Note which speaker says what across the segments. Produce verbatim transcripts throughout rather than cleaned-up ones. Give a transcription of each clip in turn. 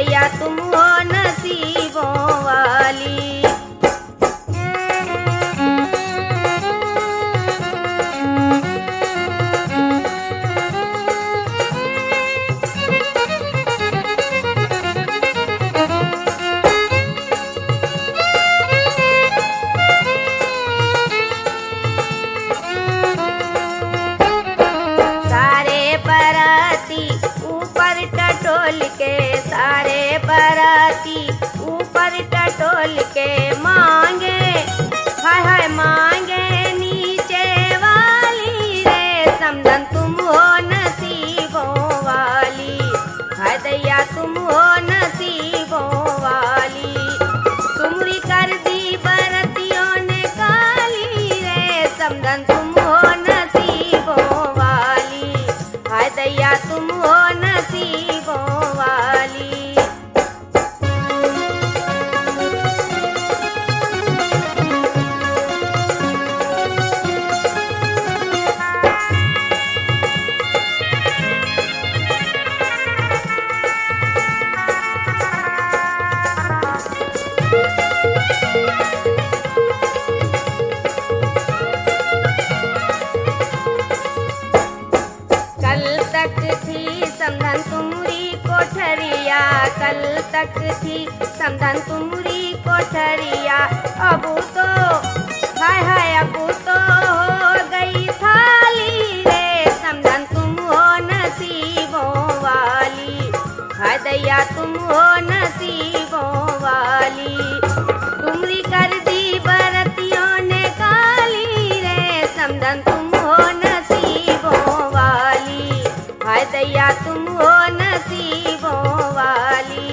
Speaker 1: दैया तुम हो नसीबों वाली। टटोल के सारे बराती ऊपर टटोल के मांगे हाय हाय मांगे नीचे वाली रे समधन तुम हो नसीबों वाली। हाय दैया तुम हो नसीबों वाली। तुमरी कर दी बरतियों ने काली रे समधन तुम हो नसीबों वाली। हाय दैया तुम हो नसीबों वाली। समधन तुमरी कोठरिया कल तक थी समधन तुमरी कोठरिया अब तो हाय हाय अब तो हो गई थाली रे समधन तुम हो नसीबों वाली। हाय दैया तुम हो नसीबों वाली। तुमरी कर दी बरतियों ने काली रे समधन तुम हो नसीबों वाली। हाय दैया तुम हो नसीबों वाली।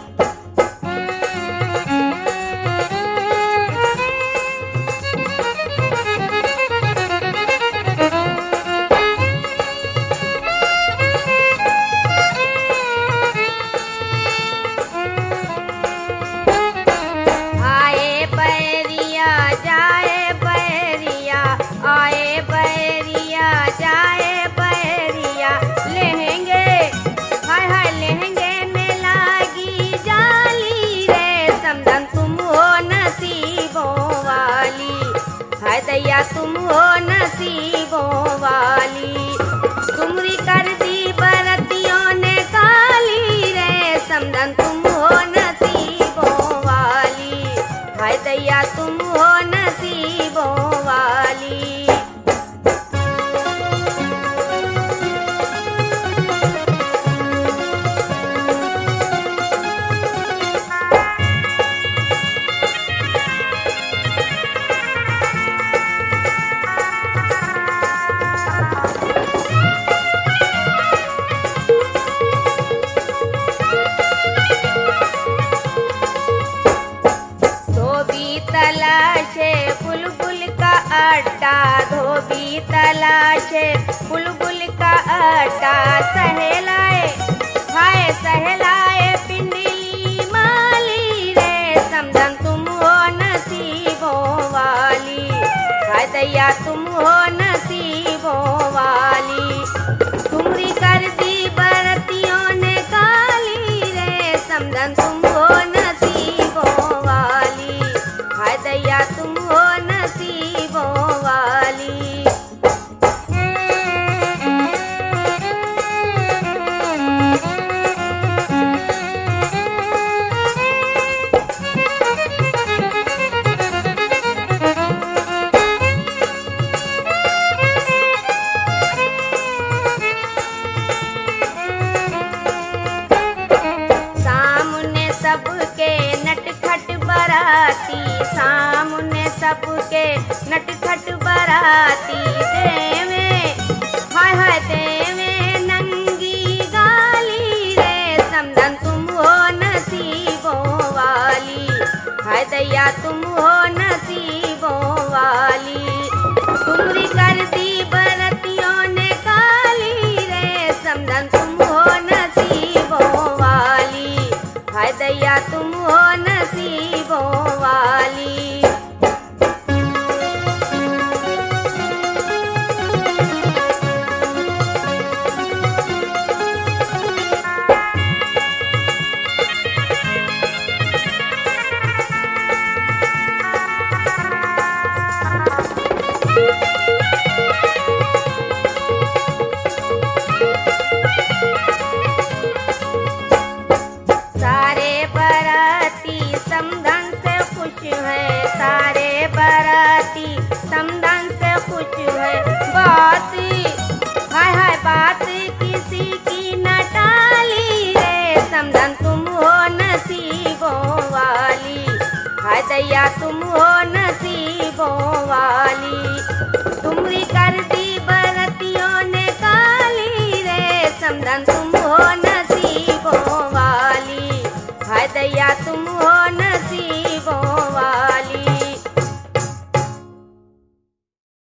Speaker 1: आए बैरिया जाए बैरिया आए बैरिया जाए बैरिया लहंगे हाय हाय लहंगे में लागी जाली रे समधन तुम हो नसीबों वाली। हाय दैया तुम हो नसीबों वाली। तुमरी कर दी बरतियों ने काली रे समधन तुम हो नसीबों वाली। हाय दैया तुम हो नसीबों वाली। तलाशे बुलबुल का अड्डा धोबी तलाशे बुलबुल का अड्डा सहलाए हाय सहलाए पिंडली माली रे समधन तुम हो नसीबों वाली। हाय दैया तुम हो नसीबों वाली। तुमरी कर दी बरतियों ने काली रे समधन तुम हो नसीबों वाली। हाय दैया तुम हो नसीबों वाली। सामने सबके नटखट बराती सामने सबके नटखट बराती देवे हाय हाय देवे नंगी गाली रे समधन तुम हो नसीबों वाली। हाय दैया तुम हो नसीबों वाली। तुमरी कर दी बरतियों ने काली रे समधन तुम हो नसीबों वाली। हाय दैया तुम हो नसीबों वाली। हाय दैया तुम हो नसीबों वाली, तुमरी कर दी बरतियों ने काली रे, समधन तुम